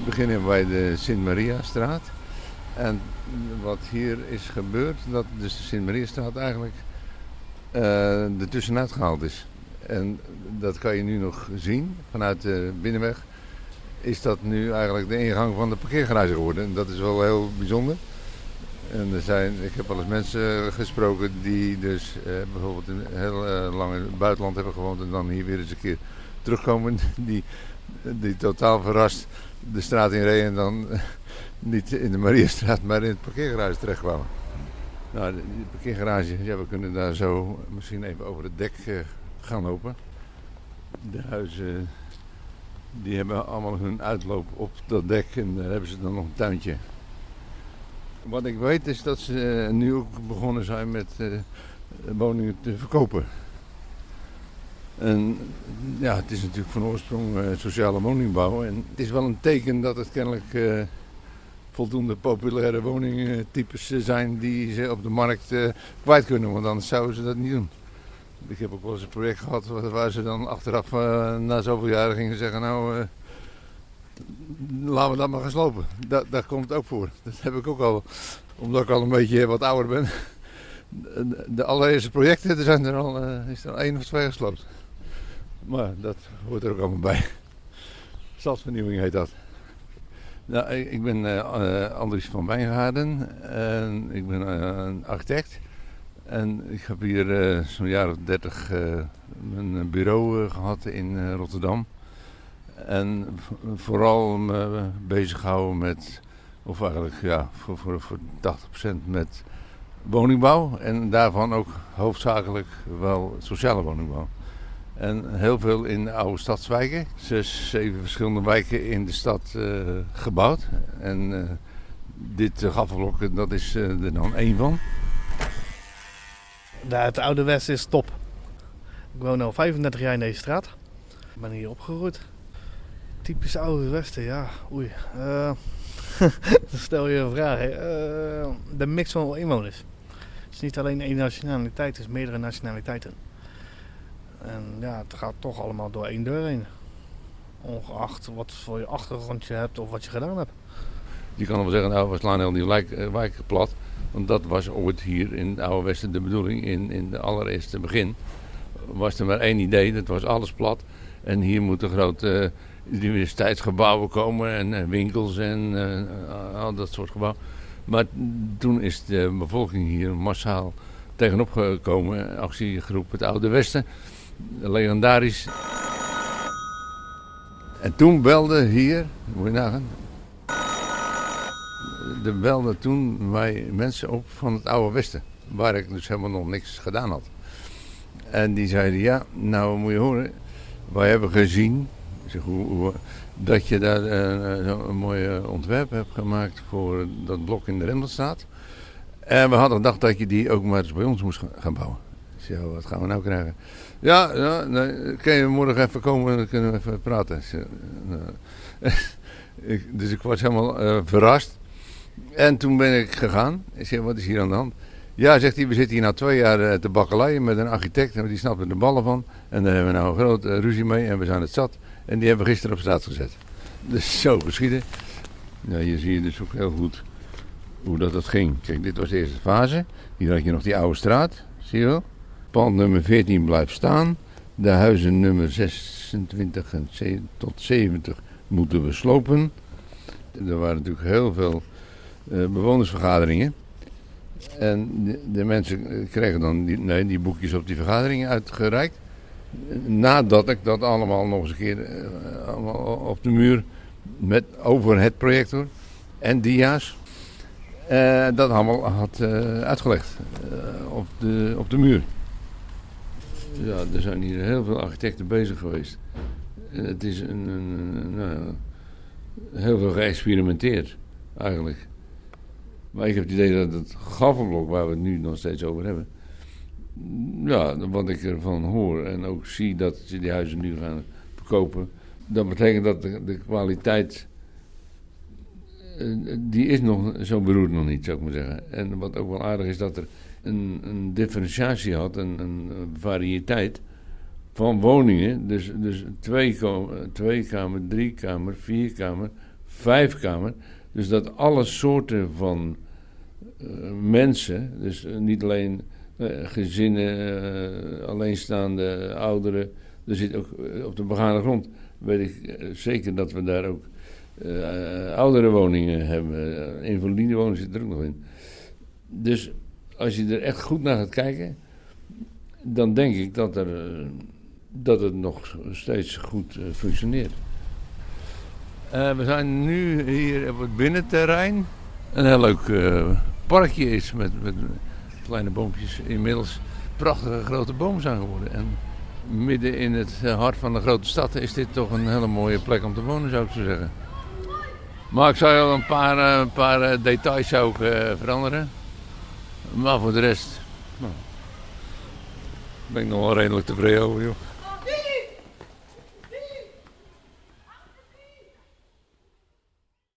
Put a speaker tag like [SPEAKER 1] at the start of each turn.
[SPEAKER 1] beginnen bij de Sint-Mariastraat. En wat hier is gebeurd, dat dus de Sint-Mariastraat eigenlijk ertussenuit gehaald is. En dat kan je nu nog zien vanuit de binnenweg. Is dat nu eigenlijk de ingang van de parkeergarage geworden. En dat is wel heel bijzonder. En ik heb wel eens mensen gesproken die dus bijvoorbeeld heel lang in het buitenland hebben gewoond en dan hier weer eens een keer terugkomen. Die totaal verrast de straat in reden en dan niet in de Mariastraat, maar in het parkeergarage terechtkwamen. Nou, de parkeergarage, ja, we kunnen daar zo misschien even over het dek gaan lopen. De huizen die hebben allemaal hun uitloop op dat dek en daar hebben ze dan nog een tuintje. Wat ik weet is dat ze nu ook begonnen zijn met woningen te verkopen. En ja, het is natuurlijk van oorsprong sociale woningbouw. En het is wel een teken dat het kennelijk voldoende populaire woningtypes zijn die ze op de markt kwijt kunnen. Want anders zouden ze dat niet doen. Ik heb ook wel eens een project gehad waar ze dan achteraf na zoveel jaren gingen zeggen, nou laten we dat maar gaan slopen. Daar komt het ook voor. Dat heb ik ook al, omdat ik al een beetje wat ouder ben. De allereerste projecten, is er al 1 of 2 gesloopt. Maar dat hoort er ook allemaal bij. Stadsvernieuwing heet dat. Nou, ik ben Andries van Wijngaarden en ik ben een architect. En ik heb hier zo'n jaar of 30 een bureau gehad in Rotterdam. En vooral me bezig gehouden met, of eigenlijk ja, voor 80% met woningbouw. En daarvan ook hoofdzakelijk wel sociale woningbouw. En heel veel in oude stadswijken. 6, 7 verschillende wijken in de stad gebouwd. En dit Gaffelblok, dat is er dan 1 van.
[SPEAKER 2] Het Oude Westen is top. Ik woon al 35 jaar in deze straat. Ik ben hier opgegroeid. Typisch Oude Westen, ja. Oei. Dan stel je een vraag. De mix van inwoners. Het is niet alleen één nationaliteit, het is meerdere nationaliteiten. En ja, het gaat toch allemaal door 1 deur heen. Ongeacht wat voor je achtergrond je hebt of wat je gedaan hebt.
[SPEAKER 1] Je kan wel zeggen, nou, we slaan heel die wijk plat. Want dat was ooit hier in het Oude Westen de bedoeling. In de allereerste begin was er maar 1 idee, dat was alles plat. En hier moeten grote universiteitsgebouwen komen en winkels en al dat soort gebouwen. Maar toen is de bevolking hier massaal tegenop gekomen. Actiegroep het Oude Westen, legendarisch. En toen belde hier, moet je nagaan. Er belden toen mij mensen op van het Oude Westen, waar ik dus helemaal nog niks gedaan had. En die zeiden, ja, nou moet je horen, wij hebben gezien dat je daar een mooi ontwerp hebt gemaakt voor dat blok in de Remdelstraat. En we hadden gedacht dat je die ook maar eens bij ons moest gaan bouwen. Ik zei, wat gaan we nou krijgen? Ja, nee, kun je morgen even komen en dan kunnen we even praten. Dus ik was helemaal verrast. En toen ben ik gegaan. Ik zei, wat is hier aan de hand? Ja, zegt hij, we zitten hier nou 2 jaar te bakkeleien met een architect. En die snapt er de ballen van. En daar hebben we nou een grote ruzie mee. En we zijn het zat. En die hebben we gisteren op straat gezet. Dus zo geschieden. Ja, hier zie je dus ook heel goed hoe dat ging. Kijk, dit was de eerste fase. Hier had je nog die oude straat. Zie je wel? Pand nummer 14 blijft staan. De huizen nummer 26 en tot 70 moeten we slopen. Er waren natuurlijk heel veel bewonersvergaderingen. En de mensen kregen dan die boekjes op die vergaderingen uitgereikt. Nadat ik dat allemaal nog eens een keer allemaal op de muur over het projector en dia's dat allemaal had uitgelegd op de muur. Ja, er zijn hier heel veel architecten bezig geweest. Het is heel veel geëxperimenteerd eigenlijk. Maar ik heb het idee dat het Gaffelblok, waar we het nu nog steeds over hebben, ja, wat ik ervan hoor en ook zie dat ze die huizen nu gaan verkopen, dat betekent dat de kwaliteit, die is nog zo beroerd nog niet, zou ik maar zeggen. En wat ook wel aardig is, dat er een differentiatie had, een variëteit van woningen. Dus 2 kamer, 3 kamer, 4 kamer, 5 kamers. Dus dat alle soorten van mensen, dus niet alleen gezinnen, alleenstaande ouderen, er zit ook op de begane grond, weet ik zeker dat we daar ook ouderenwoningen hebben. Invalidewoningen zit er ook nog in. Dus als je er echt goed naar gaat kijken, dan denk ik dat het nog steeds goed functioneert. We zijn nu hier op het binnenterrein. Een heel leuk parkje is met kleine boompjes. Inmiddels prachtige grote bomen zijn geworden. En midden in het hart van de grote stad is dit toch een hele mooie plek om te wonen, zou ik zo zeggen. Maar ik zou wel een paar details zou ik, veranderen. Maar voor de rest ben ik nog wel redelijk tevreden over, joh.